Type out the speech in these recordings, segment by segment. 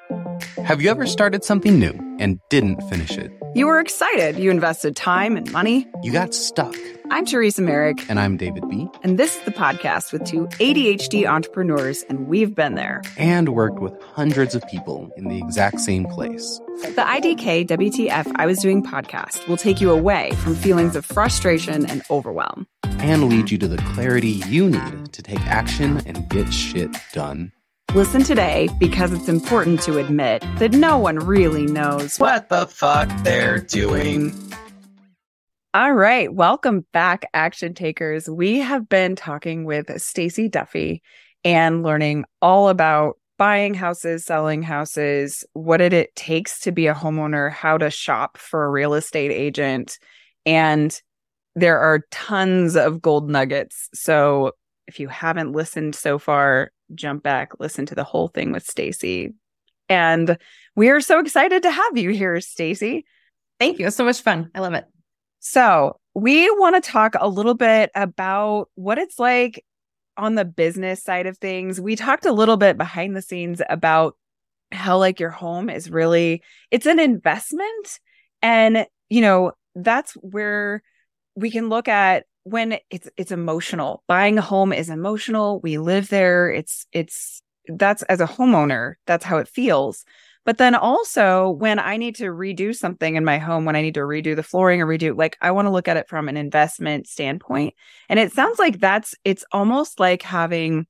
Have you ever started something new and didn't finish it? You were excited. You invested time and money. You got stuck. I'm Teresa Merrick. And I'm David B. And this is the podcast with two ADHD entrepreneurs, and we've been there. And worked with hundreds of people in the exact same place. The IDK WTF I Was Doing podcast will take you away from feelings of frustration and overwhelm. And lead you to the clarity you need to take action and get shit done. Listen today because it's important to admit that no one really knows what the fuck they're doing. All right. Welcome back, action takers. We have been talking with Stacey Duffy and learning all about buying houses, selling houses, what it takes to be a homeowner, how to shop for a real estate agent. And there are tons of gold nuggets. So if you haven't listened so far, jump back, listen to the whole thing with Stacey. And we are so excited to have you here, Stacey. Thank you. It's so much fun. I love it. So we want to talk a little bit about what it's like on the business side of things. We talked a little bit behind the scenes about how like your home is really, it's an investment. And, you know, that's where we can look at when it's emotional. Buying a home is emotional. We live there. That's as a homeowner, that's how it feels. But then also when I need to redo something in my home, when I need to redo the flooring or I want to look at it from an investment standpoint. And it sounds like it's almost like having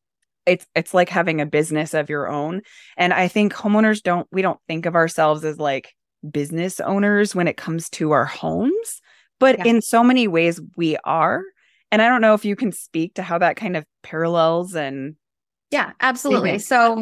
a business of your own. And I think homeowners we don't think of ourselves as like business owners when it comes to our homes. But in so many ways we are. And I don't know if you can speak to how that kind of parallels and. Yeah, absolutely. So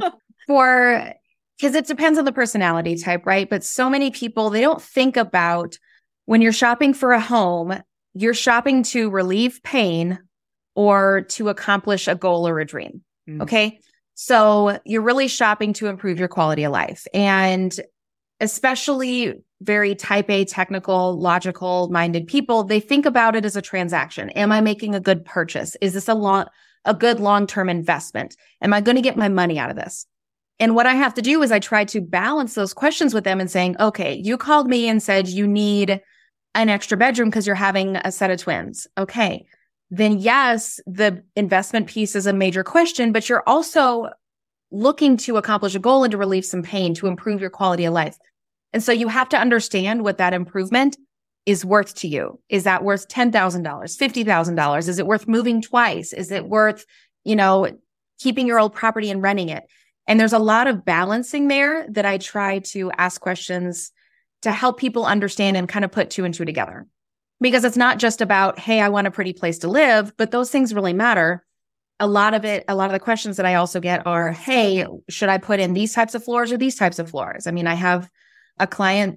because it depends on the personality type, right? But so many people, they don't think about when you're shopping for a home, you're shopping to relieve pain or to accomplish a goal or a dream. Okay. So you're really shopping to improve your quality of life. And especially very type A, technical, logical minded people, they think about it as a transaction. Am I making a good purchase? Is this a good long-term investment? Am I going to get my money out of this? And what I have to do is I try to balance those questions with them and saying, okay, you called me and said you need an extra bedroom because you're having a set of twins. Okay, then yes, the investment piece is a major question, but you're also looking to accomplish a goal and to relieve some pain, to improve your quality of life. And so you have to understand what that improvement is worth to you. Is that worth $10,000, $50,000? Is it worth moving twice? Is it worth, keeping your old property and renting it? And there's a lot of balancing there that I try to ask questions to help people understand and kind of put two and two together. Because it's not just about, hey, I want a pretty place to live, but those things really matter. A lot of the questions that I also get are, hey, should I put in these types of floors or these types of floors? I mean, I have a client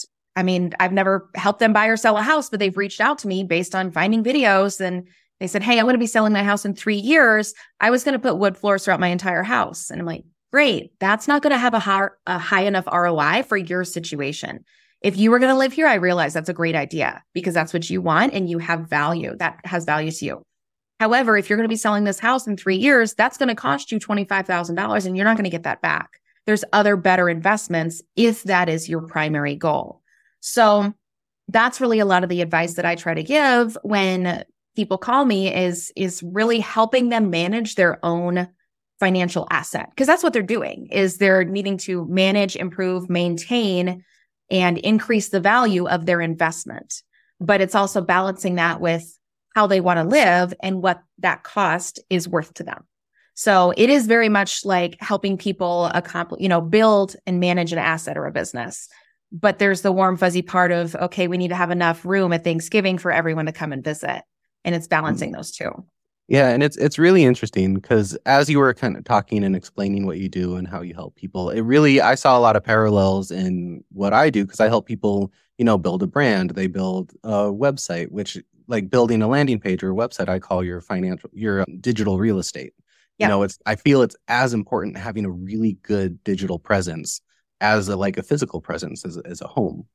I've never helped them buy or sell a house, but they've reached out to me based on finding videos. And they said, hey, I'm going to be selling my house in 3 years. I was going to put wood floors throughout my entire house. And I'm like, great. That's not going to have a high enough ROI for your situation. If you were going to live here, I realize that's a great idea because that's what you want and you have value. That has value to you. However, if you're going to be selling this house in 3 years, that's going to cost you $25,000 and you're not going to get that back. There's other better investments if that is your primary goal. So that's really a lot of the advice that I try to give when people call me is really helping them manage their own financial asset. Because that's what they're doing, is they're needing to manage, improve, maintain, and increase the value of their investment. But it's also balancing that with how they want to live and what that cost is worth to them. So it is very much like helping people build and manage an asset or a business. But there's the warm, fuzzy part of, okay, we need to have enough room at Thanksgiving for everyone to come and visit. And it's balancing those two. Yeah. And it's really interesting because as you were kind of talking and explaining what you do and how you help people, I saw a lot of parallels in what I do because I help people, build a brand. They build a website, which like building a landing page or a website, I call your digital real estate. Yeah. I feel it's as important having a really good digital presence as a physical presence as a home,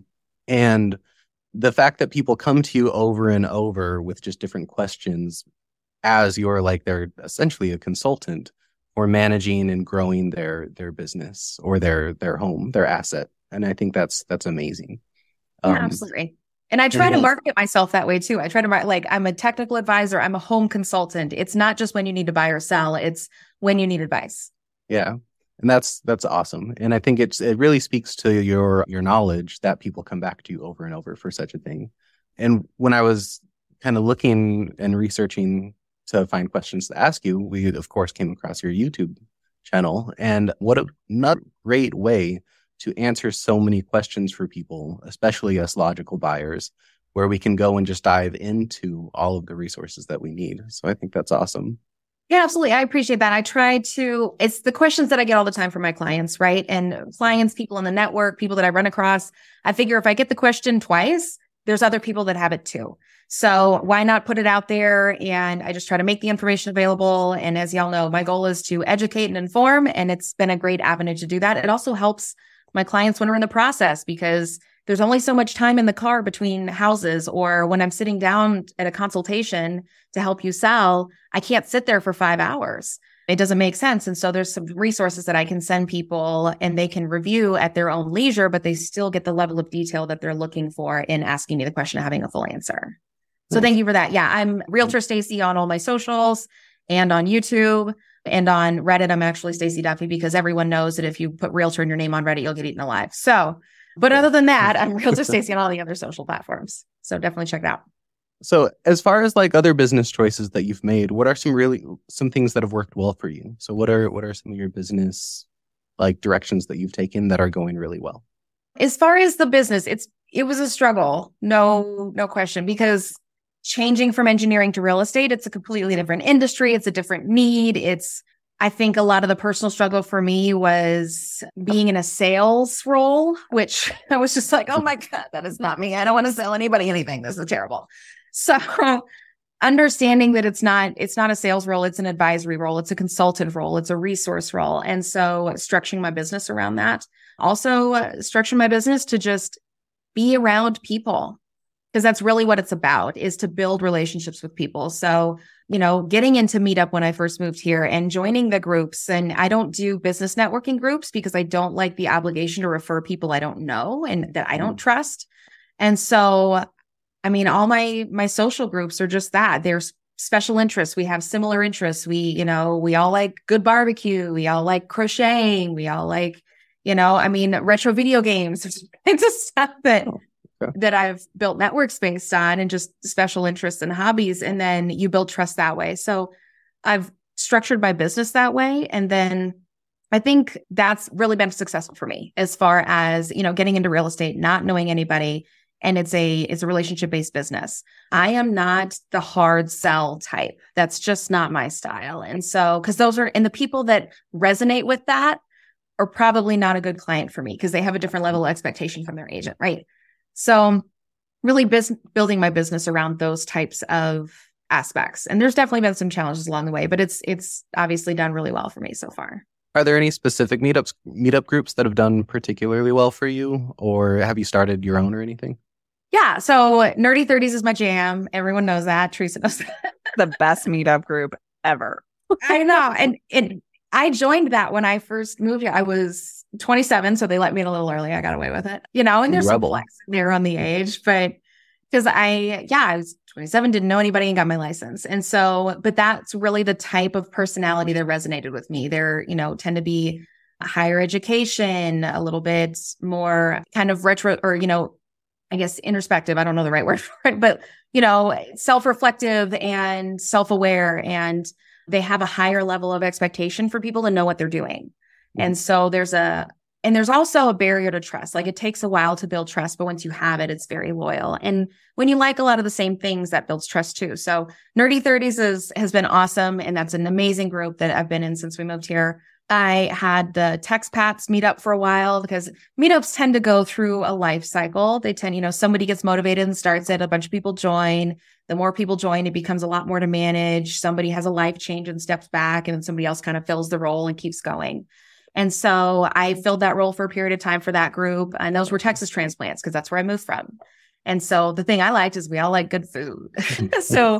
and the fact that people come to you over and over with just different questions as they're essentially a consultant for managing and growing their business or their home, their asset. And I think that's amazing. Yeah, absolutely. And I try to market myself that way too. I try to like, I'm a technical advisor. I'm a home consultant. It's not just when you need to buy or sell. It's when you need advice. Yeah. And that's awesome. And I think it really speaks to your knowledge that people come back to you over and over for such a thing. And when I was kind of looking and researching to find questions to ask you, we of course came across your YouTube channel. And what a not great way to answer so many questions for people, especially us logical buyers, where we can go and just dive into all of the resources that we need. So I think that's awesome. Yeah, absolutely. I appreciate that. I try to, it's the questions that I get all the time from my clients, right? And clients, people in the network, people that I run across. I figure if I get the question twice, there's other people that have it too. So why not put it out there? And I just try to make the information available. And as y'all know, my goal is to educate and inform. And it's been a great avenue to do that. It also helps my clients when we're in the process, because there's only so much time in the car between houses, or when I'm sitting down at a consultation to help you sell, I can't sit there for 5 hours. It doesn't make sense. And so there's some resources that I can send people and they can review at their own leisure, but they still get the level of detail that they're looking for in asking me the question and having a full answer. So thank you for that. Yeah, I'm Realtor Stacey on all my socials and on YouTube. And on Reddit, I'm actually Stacey Duffy, because everyone knows that if you put realtor in your name on Reddit, you'll get eaten alive. So, but other than that, I'm Realtor Stacey on all the other social platforms. So definitely check it out. So as far as like other business choices that you've made, what are some things that have worked well for you? So what are some of your business like directions that you've taken that are going really well? As far as the business, it was a struggle. No question, because changing from engineering to real estate, it's a completely different industry. It's a different need. I think a lot of the personal struggle for me was being in a sales role, which I was just like, oh my God, that is not me. I don't want to sell anybody anything. This is terrible. So understanding that it's not a sales role, it's an advisory role, it's a consultant role, it's a resource role. And so structuring my business around that. Also structuring my business to just be around people, because that's really what it's about, is to build relationships with people. So, getting into Meetup when I first moved here and joining the groups. And I don't do business networking groups because I don't like the obligation to refer people I don't know and that I don't trust. And so, all my social groups are just that. There's special interests. We have similar interests. We all like good barbecue. We all like crocheting. We all like, retro video games. It's just stuff that I've built networks based on, and just special interests and hobbies. And then you build trust that way. So I've structured my business that way. And then I think that's really been successful for me as far as, getting into real estate, not knowing anybody. And it's a relationship-based business. I am not the hard sell type. That's just not my style. And so, because the people that resonate with that are probably not a good client for me, because they have a different level of expectation from their agent, right? So really building my business around those types of aspects. And there's definitely been some challenges along the way, but it's obviously done really well for me so far. Are there any specific meetup groups that have done particularly well for you, or have you started your own or anything? Yeah. So Nerdy 30s is my jam. Everyone knows that. Teresa knows that. The best meetup group ever. I know. And I joined that when I first moved here. I was 27, so they let me in a little early. I got away with it, and there's some flex there on the age, but because I was 27, didn't know anybody, and got my license. And so, but that's really the type of personality that resonated with me. They're, tend to be higher education, a little bit more kind of retro, or, I guess introspective. I don't know the right word for it, but, self-reflective and self-aware, and they have a higher level of expectation for people to know what they're doing. And so there's also a barrier to trust. Like, it takes a while to build trust, but once you have it, it's very loyal. And when you like a lot of the same things, that builds trust too. So Nerdy 30s has been awesome. And that's an amazing group that I've been in since we moved here. I had the TextPats meetup for a while, because meetups tend to go through a life cycle. They tend, somebody gets motivated and starts it, a bunch of people join. The more people join, it becomes a lot more to manage. Somebody has a life change and steps back, and then somebody else kind of fills the role and keeps going. And so I filled that role for a period of time for that group. And those were Texas transplants, because that's where I moved from. And so the thing I liked is we all like good food. So,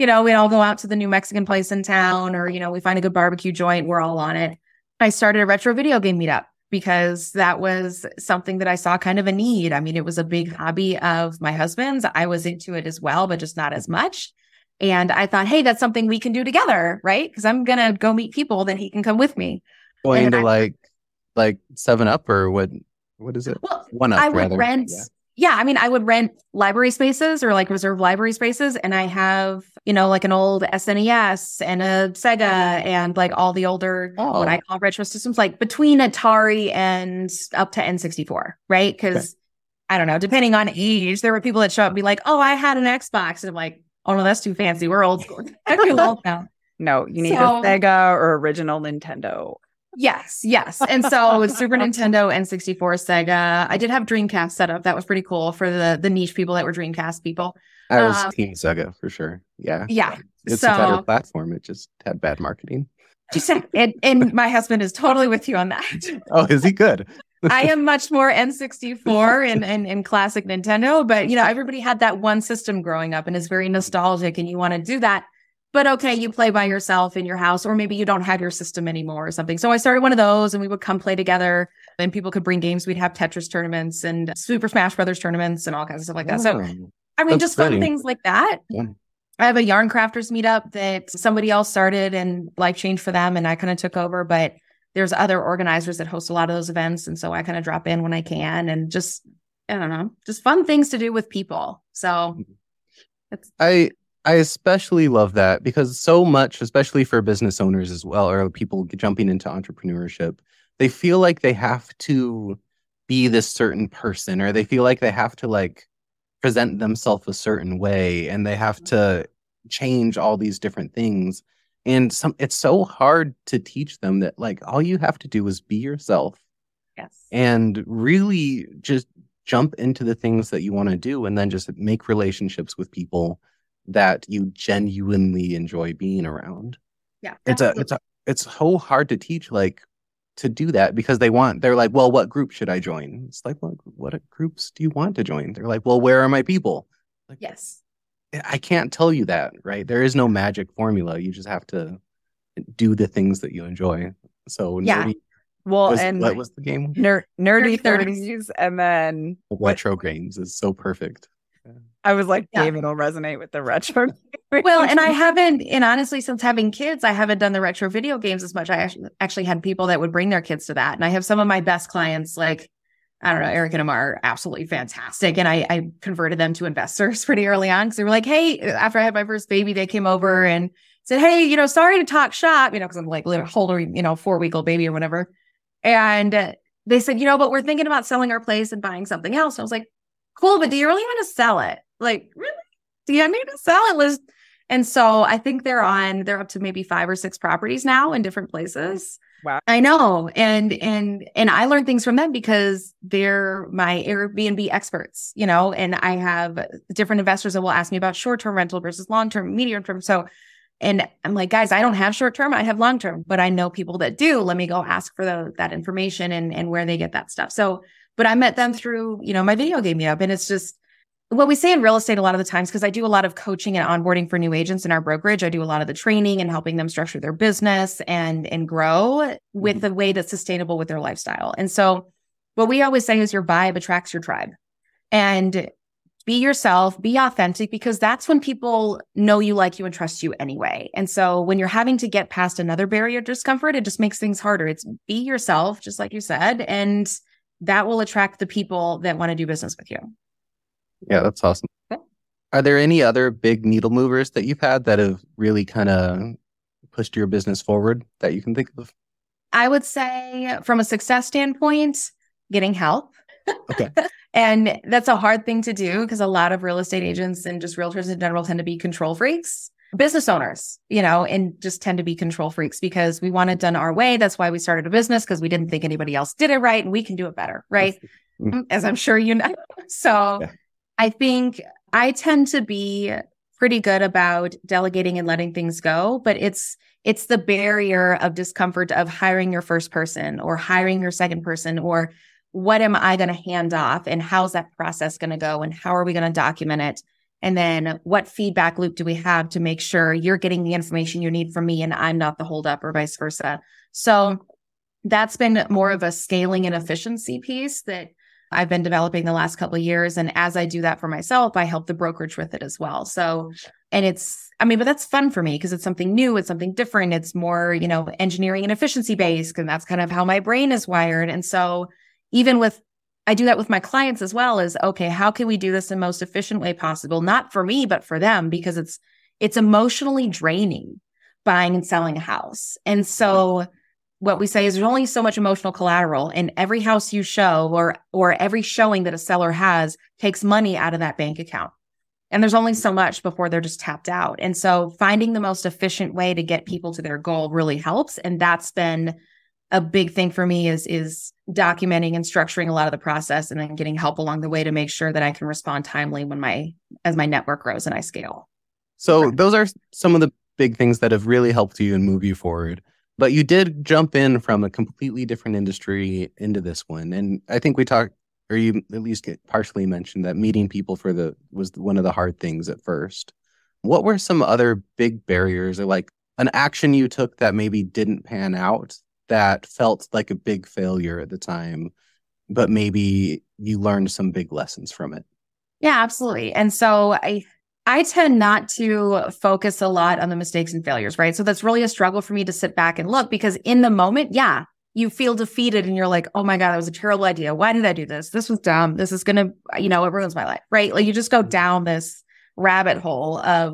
we all go out to the new Mexican place in town, or, we find a good barbecue joint. We're all on it. I started a retro video game meetup because that was something that I saw kind of a need. I mean, it was a big hobby of my husband's. I was into it as well, but just not as much. And I thought, hey, that's something we can do together, right? Because I'm going to go meet people, then he can come with me. Going to like 7-Up or what is it? Well, 1-Up, I would rather. rent. Yeah, I mean, I would rent library spaces or like reserve library spaces. And I have, like an old SNES and a Sega and like all the older, what I call retro systems, like between Atari and up to N64, right? Because I don't know, depending on age, there were people that show up and be like, oh, I had an Xbox. And I'm like, oh no, that's too fancy. We're old school. I'm too old now. No, you need a Sega or original Nintendo. Yes. And so Super Nintendo, N64, Sega. I did have Dreamcast set up. That was pretty cool for the niche people that were Dreamcast people. I was Team Sega for sure. Yeah. It's a better platform. It just had bad marketing. And my husband is totally with you on that. Oh, is he good? I am much more N64 and classic Nintendo, but everybody had that one system growing up and is very nostalgic and you want to do that. But okay, you play by yourself in your house, or maybe you don't have your system anymore or something. So I started one of those and we would come play together and people could bring games. We'd have Tetris tournaments and Super Smash Brothers tournaments and all kinds of stuff like that. So, I mean, just fun things like that. Yeah. I have a yarn crafters meetup that somebody else started and life changed for them. And I kind of took over, but there's other organizers that host a lot of those events. And so I kind of drop in when I can and just, I don't know, just fun things to do with people. So I especially love that because so much, especially for business owners as well, or people jumping into entrepreneurship, they feel like they have to be this certain person, or they feel like they have to like present themselves a certain way, and they have to change all these different things. And it's so hard to teach them that like all you have to do is be yourself. Yes. And really just jump into the things that you want to do, and then just make relationships with people that you genuinely enjoy being around. Yeah. It's so hard to teach like to do that because they're like, well, what group should I join? It's like, what groups do you want to join? They're like, well, where are my people? Like, yes. I can't tell you that, right? There is no magic formula. You just have to do the things that you enjoy. So yeah. What was the game? Nerdy 30s, and then retro games is so perfect. I was like, David will resonate with the retro. Well, and I haven't, and honestly, since having kids, I haven't done the retro video games as much. I actually had people that would bring their kids to that. And I have some of my best clients, like, I don't know, Eric and Amar are absolutely fantastic. And I converted them to investors pretty early on because they were like, hey, after I had my first baby, they came over and said, hey, sorry to talk shop, because I'm like holding, 4-week-old baby or whatever. And they said, but we're thinking about selling our place and buying something else. And I was like, cool, but do you really want to sell it? Like, really? Do you need to sell it, Liz? And so I think they're up to maybe 5 or 6 properties now in different places. Wow. I know. And I learned things from them because they're my Airbnb experts, and I have different investors that will ask me about short-term rental versus long-term, medium-term. So, and I'm like, guys, I don't have short-term, I have long-term, but I know people that do. Let me go ask for that information and where they get that stuff. So, but I met them through, my video game meetup. And it's just what we say in real estate a lot of the times, because I do a lot of coaching and onboarding for new agents in our brokerage. I do a lot of the training and helping them structure their business and grow with a way that's sustainable with their lifestyle. And so what we always say is your vibe attracts your tribe. And be yourself, be authentic, because that's when people know you, like you, and trust you anyway. And so when you're having to get past another barrier of discomfort, it just makes things harder. It's be yourself, just like you said, and that will attract the people that want to do business with you. Yeah, that's awesome. Okay. Are there any other big needle movers that you've had that have really kind of pushed your business forward that you can think of? I would say from a success standpoint, getting help. Okay. And that's a hard thing to do because a lot of real estate agents and just realtors in general tend to be control freaks. Business owners, and just tend to be control freaks because we want it done our way. That's why we started a business, because we didn't think anybody else did it right and we can do it better, right? As I'm sure you know. So yeah. I think I tend to be pretty good about delegating and letting things go, but it's the barrier of discomfort of hiring your first person or hiring your second person, or what am I going to hand off and how's that process going to go and how are we going to document it? And then what feedback loop do we have to make sure you're getting the information you need from me and I'm not the holdup, or vice versa. So that's been more of a scaling and efficiency piece that I've been developing the last couple of years. And as I do that for myself, I help the brokerage with it as well. So, and but that's fun for me because it's something new. It's something different. It's more, engineering and efficiency based. And that's kind of how my brain is wired. And so I do that with my clients as well, is, okay, how can we do this in the most efficient way possible? Not for me, but for them, because it's emotionally draining buying and selling a house. And so what we say is there's only so much emotional collateral, and every house you show or every showing that a seller has takes money out of that bank account. And there's only so much before they're just tapped out. And so finding the most efficient way to get people to their goal really helps. And that's been a big thing for me, is documenting and structuring a lot of the process, and then getting help along the way to make sure that I can respond timely as my network grows and I scale. So those are some of the big things that have really helped you and move you forward. But you did jump in from a completely different industry into this one. And I think we talked, or you at least partially mentioned, that meeting people was one of the hard things at first. What were some other big barriers, or like an action you took that maybe didn't pan out that felt like a big failure at the time, but maybe you learned some big lessons from it? Yeah, absolutely. And so I tend not to focus a lot on the mistakes and failures, right? So that's really a struggle for me to sit back and look, because in the moment, yeah, you feel defeated and you're like, oh my God, that was a terrible idea. Why did I do this? This was dumb. This is going to, it ruins my life, right? Like you just go down this rabbit hole of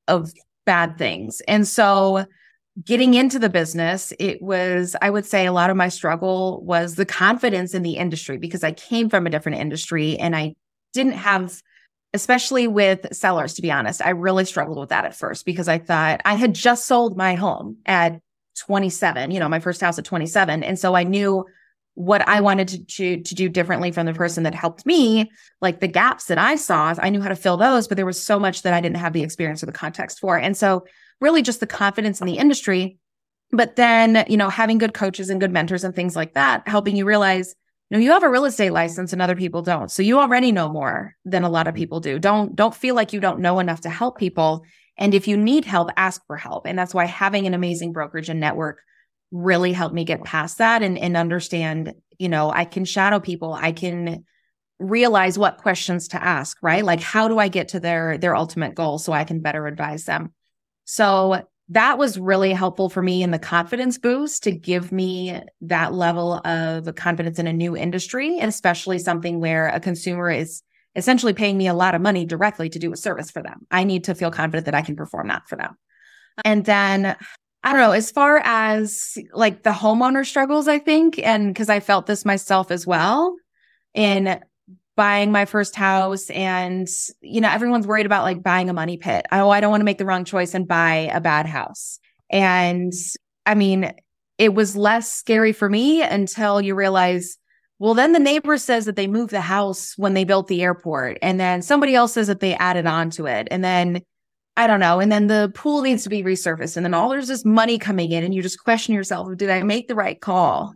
bad things. And so getting into the business, I would say a lot of my struggle was the confidence in the industry, because I came from a different industry and I didn't have, especially with sellers, to be honest, I really struggled with that at first, because I thought I had just sold my home at 27, my first house at 27. And so I knew what I wanted to do differently from the person that helped me, like the gaps that I saw, I knew how to fill those, but there was so much that I didn't have the experience or the context for. And so really just the confidence in the industry, but then, having good coaches and good mentors and things like that, helping you realize, you have a real estate license and other people don't. So you already know more than a lot of people do. Don't feel like you don't know enough to help people. And if you need help, ask for help. And that's why having an amazing brokerage and network really helped me get past that and understand, I can shadow people. I can realize what questions to ask, right? Like, how do I get to their ultimate goal so I can better advise them? So that was really helpful for me in the confidence boost, to give me that level of confidence in a new industry, and especially something where a consumer is essentially paying me a lot of money directly to do a service for them. I need to feel confident that I can perform that for them. And then, I don't know, as far as like the homeowner struggles, I think, and because I felt this myself as well in buying my first house, and, everyone's worried about like buying a money pit. Oh, I don't want to make the wrong choice and buy a bad house. And I mean, it was less scary for me until you realize, well, then the neighbor says that they moved the house when they built the airport. And then somebody else says that they added on to it. And then, I don't know. And then the pool needs to be resurfaced. And then there's this money coming in and you just question yourself, did I make the right call?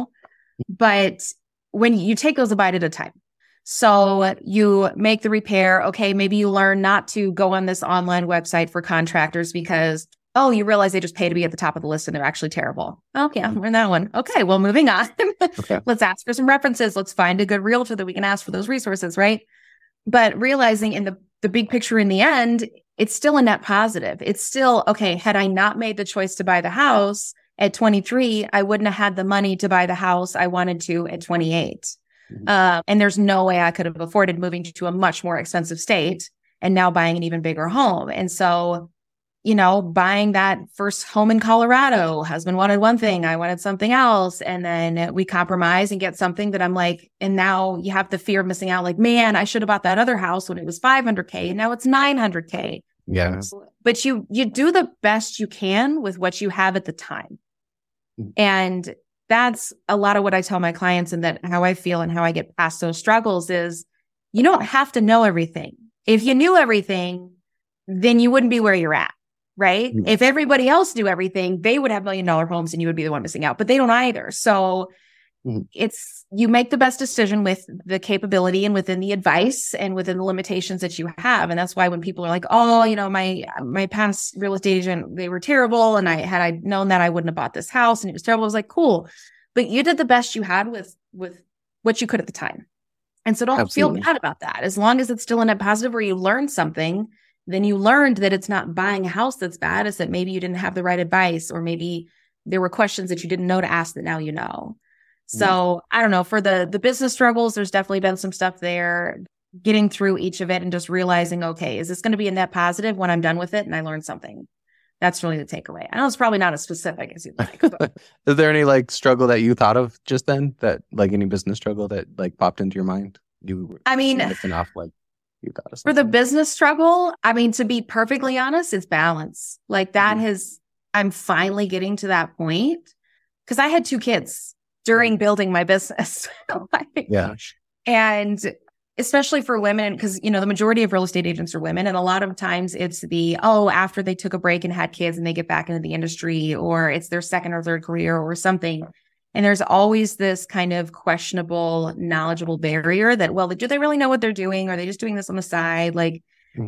But when you take those a bite at a time. So you make the repair. Okay, maybe you learn not to go on this online website for contractors because, you realize they just pay to be at the top of the list and they're actually terrible. Oh, yeah, we're in that one. Okay, well, moving on. Okay. Let's ask for some references. Let's find a good realtor that we can ask for those resources, right? But realizing in the big picture in the end, it's still a net positive. It's still, okay, had I not made the choice to buy the house at 23, I wouldn't have had the money to buy the house I wanted to at 28. And there's no way I could have afforded moving to a much more expensive state and now buying an even bigger home. And so, buying that first home in Colorado, husband wanted one thing, I wanted something else. And then we compromise and get something that I'm like, and now you have the fear of missing out. Like, man, I should have bought that other house when it was $500K and now it's $900K. Yeah. But you do the best you can with what you have at the time. And that's a lot of what I tell my clients, and that how I feel and how I get past those struggles is you don't have to know everything. If you knew everything, then you wouldn't be where you're at, right? Mm-hmm. If everybody else knew everything, they would have $1 million homes and you would be the one missing out, but they don't either. So it's, you make the best decision with the capability and within the advice and within the limitations that you have. And that's why when people are like, oh, you know, my past real estate agent, they were terrible. And had I known that, I wouldn't have bought this house and it was terrible. I was like, cool, but you did the best you had with what you could at the time. And so don't feel bad about that. As long as it's still a net positive where you learned something, then you learned that it's not buying a house that's bad. It's that maybe you didn't have the right advice, or maybe there were questions that you didn't know to ask that now you know. So I don't know, for the business struggles, there's definitely been some stuff there, getting through each of it and just realizing, okay, is this going to be a net positive when I'm done with it and I learned something? That's really the takeaway. I know it's probably not as specific as you'd like. But. Is there any like struggle that you thought of just then, that like any business struggle that like popped into your mind? Enough, like you thought of something. For the business struggle, I mean, to be perfectly honest, it's balance. Like that I'm finally getting to that point, because I had 2 kids during building my business. And especially for women, because, you know, the majority of real estate agents are women. And a lot of times it's after they took a break and had kids and they get back into the industry, or it's their second or third career or something. And there's always this kind of questionable, knowledgeable barrier that, well, do they really know what they're doing? Or are they just doing this on the side? Like,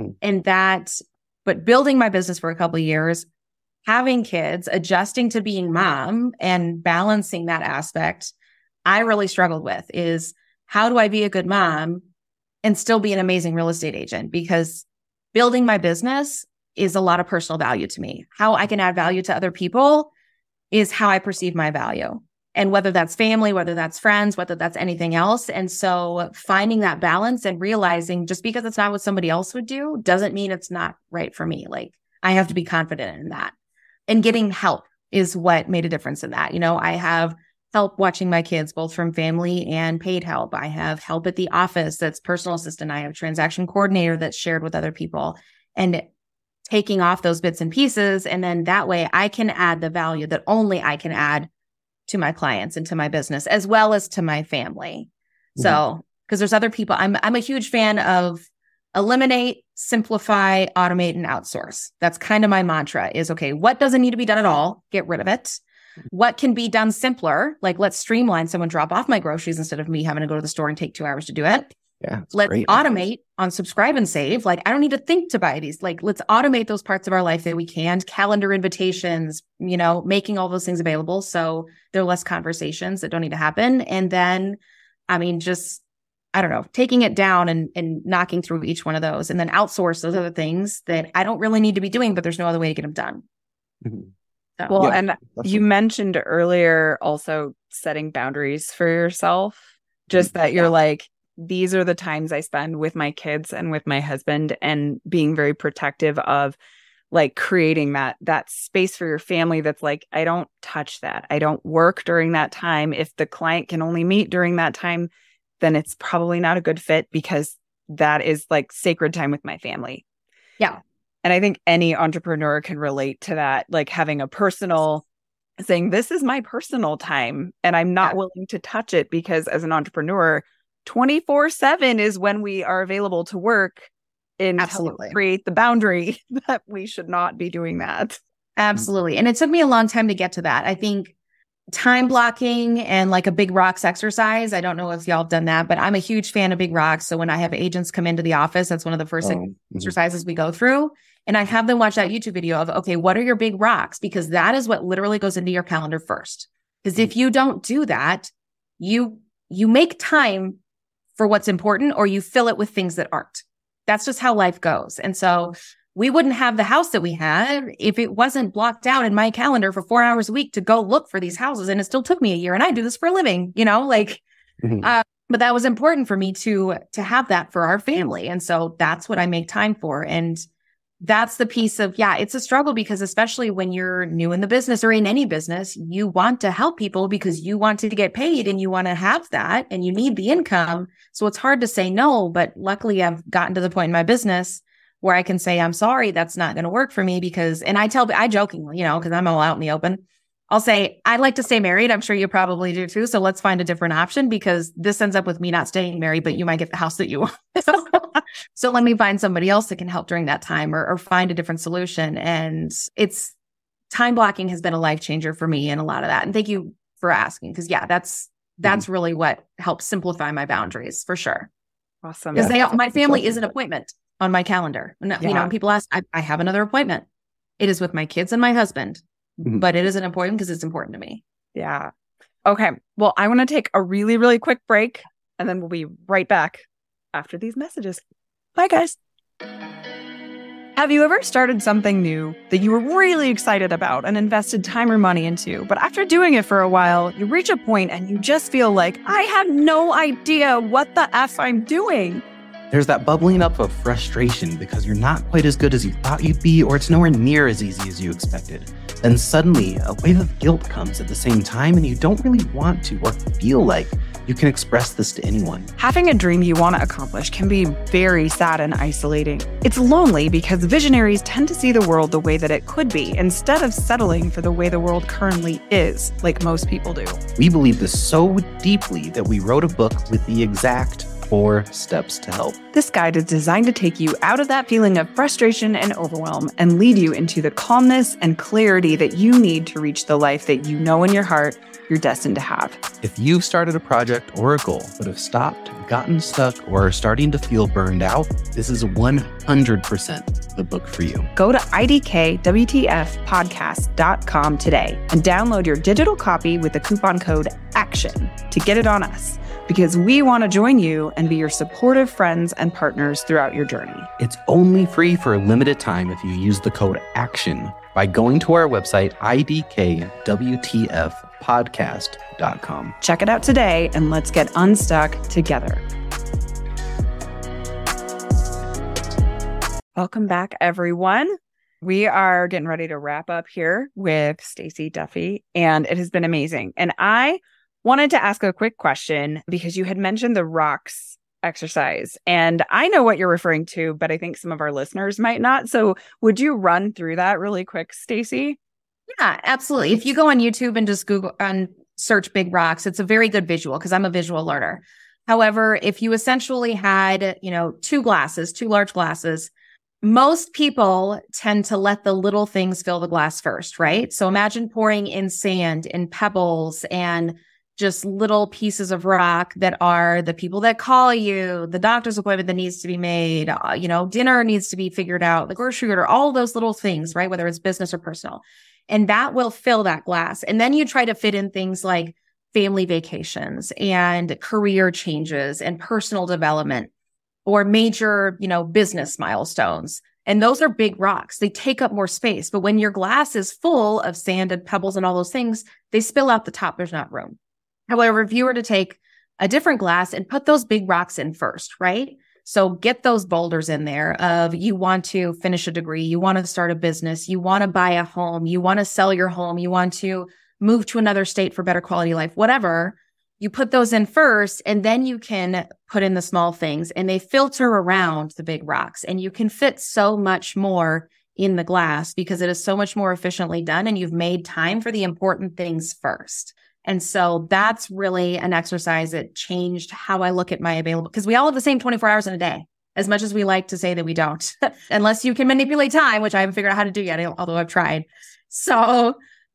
but building my business for a couple of years, having kids, adjusting to being mom and balancing that aspect, I really struggled with is, how do I be a good mom and still be an amazing real estate agent? Because building my business is a lot of personal value to me. How I can add value to other people is how I perceive my value. And whether that's family, whether that's friends, whether that's anything else. And so finding that balance and realizing just because it's not what somebody else would do doesn't mean it's not right for me. Like, I have to be confident in that. And getting help is what made a difference in that. You know, I have help watching my kids, both from family and paid help. I have help at the office that's personal assistant. I have a transaction coordinator that's shared with other people, and taking off those bits and pieces. And then that way I can add the value that only I can add to my clients and to my business, as well as to my family. So, because there's other people, I'm a huge fan of eliminate, simplify, automate, and outsource. That's kind of my mantra is, okay, what doesn't need to be done at all? Get rid of it. What can be done simpler? Like, let's streamline someone drop off my groceries instead of me having to go to the store and take 2 hours to do it. Yeah, let's automate on subscribe and save. Like, I don't need to think to buy these. Like, let's automate those parts of our life that we can. Calendar invitations, you know, making all those things available. So there are less conversations that don't need to happen. And then, I mean, just, I don't know, taking it down and knocking through each one of those, and then outsource those other things that I don't really need to be doing, but there's no other way to get them done. So. Well, and you mentioned earlier also setting boundaries for yourself, just that you're like, these are the times I spend with my kids and with my husband, and being very protective of like creating that space for your family. That's like, I don't touch that. I don't work during that time. If the client can only meet during that time, then it's probably not a good fit, because that is like sacred time with my family. Yeah. And I think any entrepreneur can relate to that, like having a personal, saying, this is my personal time and I'm not willing to touch it, because as an entrepreneur, 24/7 is when we are available to work, and create the boundary that we should not be doing that. Absolutely. And it took me a long time to get to that. I think time blocking and like a big rocks exercise. I don't know if y'all have done that, but I'm a huge fan of big rocks. So when I have agents come into the office, that's one of the first exercises we go through. And I have them watch that YouTube video of, okay, what are your big rocks? Because that is what literally goes into your calendar first. Because if you don't do that, you make time for what's important, or you fill it with things that aren't. That's just how life goes. And so we wouldn't have the house that we had if it wasn't blocked out in my calendar for 4 hours a week to go look for these houses. And it still took me a year, and I do this for a living, you know, like, but that was important for me to have that for our family. And so that's what I make time for. And that's the piece of, it's a struggle, because especially when you're new in the business or in any business, you want to help people because you want to get paid and you want to have that and you need the income. So it's hard to say no, but luckily I've gotten to the point in my business where I can say, I'm sorry, that's not going to work for me, because, and I jokingly, you know, because I'm all out in the open, I'll say, I'd like to stay married. I'm sure you probably do too. So let's find a different option, because this ends up with me not staying married, but you might get the house that you want. So let me find somebody else that can help during that time, or find a different solution. And time blocking has been a life changer for me in a lot of that. And thank you for asking, because that's That's really what helps simplify my boundaries for sure. Awesome. Because my family is an appointment on my calendar. You know, when people ask, I have another appointment. It is with my kids and my husband, but it is an appointment because it's important to me. Yeah. Okay. Well, I want to take a really, really quick break, and then we'll be right back after these messages. Bye, guys. Have you ever started something new that you were really excited about and invested time or money into, but after doing it for a while, you reach a point and you just feel like, I have no idea what the F I'm doing? There's that bubbling up of frustration because you're not quite as good as you thought you'd be, or it's nowhere near as easy as you expected. Then suddenly, a wave of guilt comes at the same time, and you don't really want to or feel like you can express this to anyone. Having a dream you want to accomplish can be very sad and isolating. It's lonely because visionaries tend to see the world the way that it could be, instead of settling for the way the world currently is, like most people do. We believe this so deeply that we wrote a book with the exact 4 steps to help. This guide is designed to take you out of that feeling of frustration and overwhelm and lead you into the calmness and clarity that you need to reach the life that you know in your heart you're destined to have. If you've started a project or a goal but have stopped, gotten stuck, or are starting to feel burned out, this is 100% the book for you. Go to idkwtfpodcast.com today and download your digital copy with the coupon code ACTION to get it on us, because we want to join you and be your supportive friends and partners throughout your journey. It's only free for a limited time if you use the code ACTION by going to our website, idkwtfpodcast.com. Check it out today and let's get unstuck together. Welcome back, everyone. We are getting ready to wrap up here with Stacey Duffy, and it has been amazing. And I wanted to ask a quick question because you had mentioned the rocks exercise, and I know what you're referring to, but I think some of our listeners might not. So would you run through that really quick, Stacey? Yeah, absolutely. If you go on YouTube and just Google and search big rocks, it's a very good visual because I'm a visual learner. However, if you essentially had, 2 large glasses, most people tend to let the little things fill the glass first, right? So imagine pouring in sand and pebbles and just little pieces of rock that are the people that call you, the doctor's appointment that needs to be made, dinner needs to be figured out, the grocery order, all those little things, right? Whether it's business or personal. And that will fill that glass. And then you try to fit in things like family vacations and career changes and personal development or major, business milestones. And those are big rocks. They take up more space. But when your glass is full of sand and pebbles and all those things, they spill out the top. There's not room. However, if you were to take a different glass and put those big rocks in first, right? So get those boulders in there of you want to finish a degree, you want to start a business, you want to buy a home, you want to sell your home, you want to move to another state for better quality life, whatever. You put those in first, and then you can put in the small things, and they filter around the big rocks, and you can fit so much more in the glass because it is so much more efficiently done, and you've made time for the important things first. And so that's really an exercise that changed how I look at my available, because we all have the same 24 hours in a day, as much as we like to say that we don't, unless you can manipulate time, which I haven't figured out how to do yet, although I've tried. So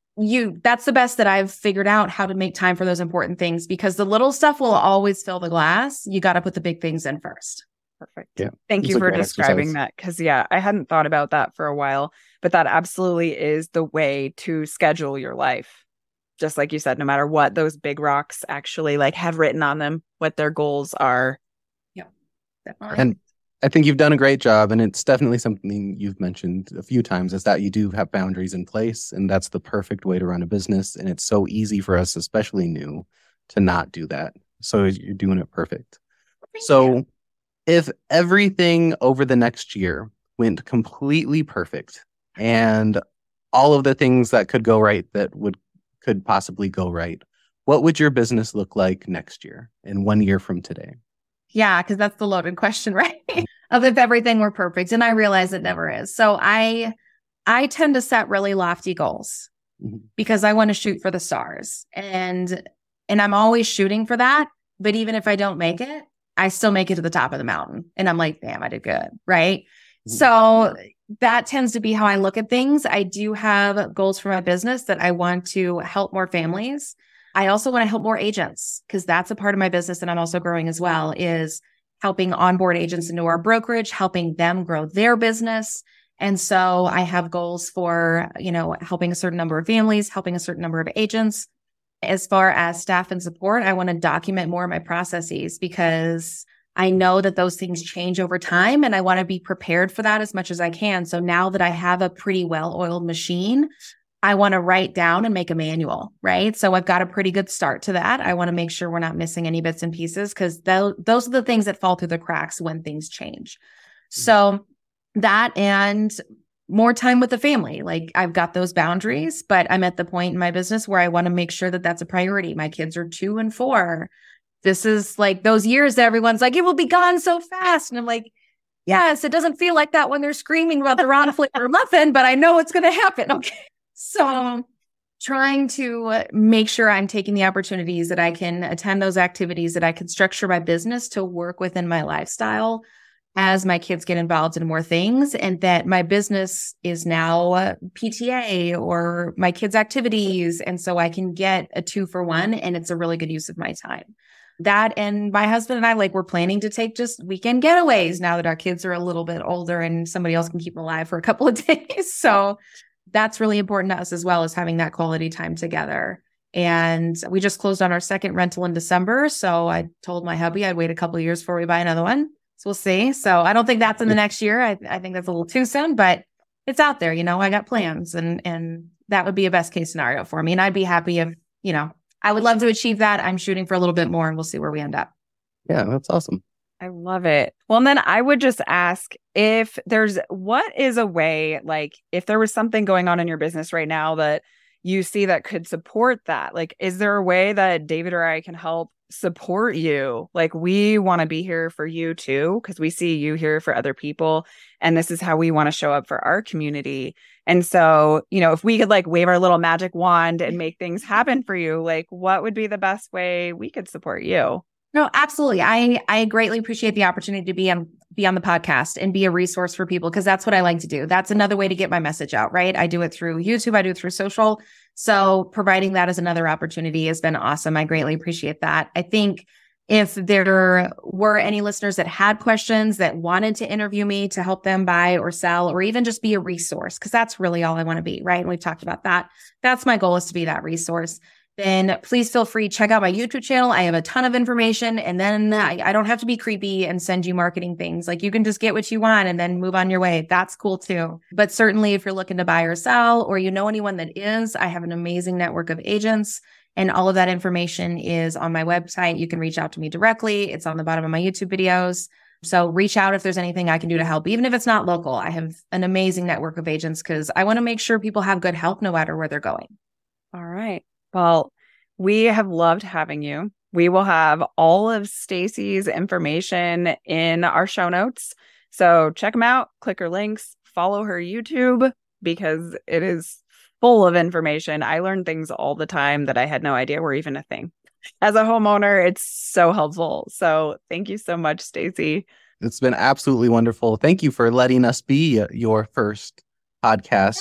that's the best that I've figured out, how to make time for those important things, because the little stuff will always fill the glass. You got to put the big things in first. Perfect. Yeah. Thank you for describing that. Because I hadn't thought about that for a while, but that absolutely is the way to schedule your life. Just like you said, no matter what those big rocks actually have written on them, what their goals are. Yeah. And I think you've done a great job, and it's definitely something you've mentioned a few times, is that you do have boundaries in place, and that's the perfect way to run a business. And it's so easy for us, especially new, to not do that. So you're doing it perfect. So if everything over the next year went completely perfect and all of the things that could go right could possibly go right, what would your business look like next year and 1 year from today? Yeah, because that's the loaded question, right? Of if everything were perfect. And I realize it never is. So I tend to set really lofty goals because I want to shoot for the stars. And I'm always shooting for that. But even if I don't make it, I still make it to the top of the mountain. And I'm like, damn, I did good, right? So that tends to be how I look at things. I do have goals for my business that I want to help more families. I also want to help more agents because that's a part of my business that I'm also growing as well, is helping onboard agents into our brokerage, helping them grow their business. And so I have goals for, helping a certain number of families, helping a certain number of agents. As far as staff and support, I want to document more of my processes because I know that those things change over time and I want to be prepared for that as much as I can. So now that I have a pretty well-oiled machine, I want to write down and make a manual, right? So I've got a pretty good start to that. I want to make sure we're not missing any bits and pieces because those are the things that fall through the cracks when things change. So that and more time with the family. Like I've got those boundaries, but I'm at the point in my business where I want to make sure that that's a priority. My kids are 2 and 4. This is like those years that everyone's like, it will be gone so fast. And I'm like, yes, it doesn't feel like that when they're screaming about the wrong flavor muffin, but I know it's going to happen. Okay. So trying to make sure I'm taking the opportunities that I can attend those activities, that I can structure my business to work within my lifestyle as my kids get involved in more things, and that my business is now PTA or my kids' activities. And so I can get a 2-for-1 and it's a really good use of my time. That and my husband and I, we're planning to take just weekend getaways now that our kids are a little bit older and somebody else can keep them alive for a couple of days. So that's really important to us as well, as having that quality time together. And we just closed on our second rental in December. So I told my hubby I'd wait a couple of years before we buy another one. So we'll see. So I don't think that's in the next year. I think that's a little too soon, but it's out there. I got plans and that would be a best case scenario for me. And I'd be happy if, I would love to achieve that. I'm shooting for a little bit more and we'll see where we end up. Yeah, that's awesome. I love it. Well, and then I would just ask what is a way, if there was something going on in your business right now that you see that could support that? Is there a way that David or I can help support you? We want to be here for you too, because we see you here for other people. And this is how we want to show up for our community. And so, if we could wave our little magic wand and make things happen for you, what would be the best way we could support you? No, absolutely. I greatly appreciate the opportunity to be on the podcast and be a resource for people, because that's what I like to do. That's another way to get my message out, right? I do it through YouTube. I do it through social. So providing that as another opportunity has been awesome. I greatly appreciate that. I think if there were any listeners that had questions that wanted to interview me to help them buy or sell, or even just be a resource, because that's really all I want to be, right? And we've talked about that. That's my goal, is to be that resource. Then please feel free to check out my YouTube channel. I have a ton of information, and then I don't have to be creepy and send you marketing things. You can just get what you want and then move on your way. That's cool too. But certainly if you're looking to buy or sell, or anyone that is, I have an amazing network of agents, and all of that information is on my website. You can reach out to me directly. It's on the bottom of my YouTube videos. So reach out if there's anything I can do to help, even if it's not local. I have an amazing network of agents because I want to make sure people have good help no matter where they're going. All right. Well, we have loved having you. We will have all of Stacy's information in our show notes. So check them out, click her links, follow her YouTube, because it is full of information. I learn things all the time that I had no idea were even a thing. As a homeowner, it's so helpful. So thank you so much, Stacy. It's been absolutely wonderful. Thank you for letting us be your first podcast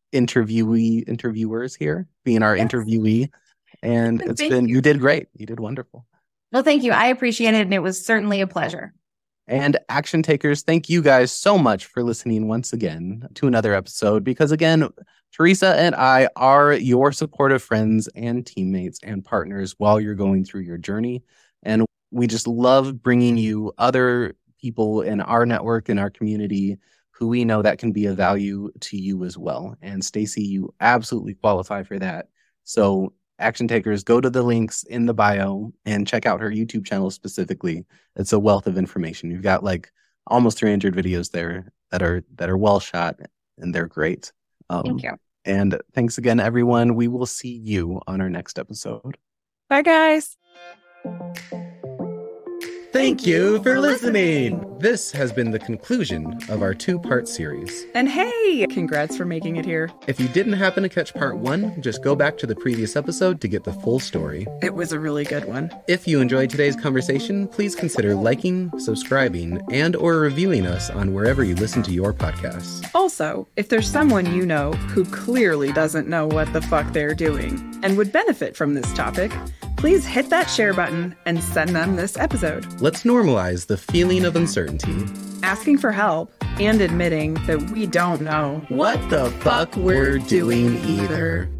interviewers here, being our interviewee. And you did great. You did wonderful. Well, thank you. I appreciate it. And it was certainly a pleasure. And action takers, thank you guys so much for listening once again to another episode, because again, Teresa and I are your supportive friends and teammates and partners while you're going through your journey. And we just love bringing you other people in our network, in our community, who we know that can be of value to you as well. And Stacy, you absolutely qualify for that. So action takers, go to the links in the bio and check out her YouTube channel specifically. It's a wealth of information. You've got almost 300 videos there that are well shot, and they're great. Thank you. And thanks again, everyone. We will see you on our next episode. Bye, guys. Thank you for listening. This has been the conclusion of our 2-part series. And hey, congrats for making it here. If you didn't happen to catch part 1, just go back to the previous episode to get the full story. It was a really good one. If you enjoyed today's conversation, please consider liking, subscribing, and or reviewing us on wherever you listen to your podcasts. Also, if there's someone you know who clearly doesn't know what the fuck they're doing and would benefit from this topic, please hit that share button and send them this episode. Let's normalize the feeling of uncertainty. Asking for help and admitting that we don't know what the fuck we're doing either.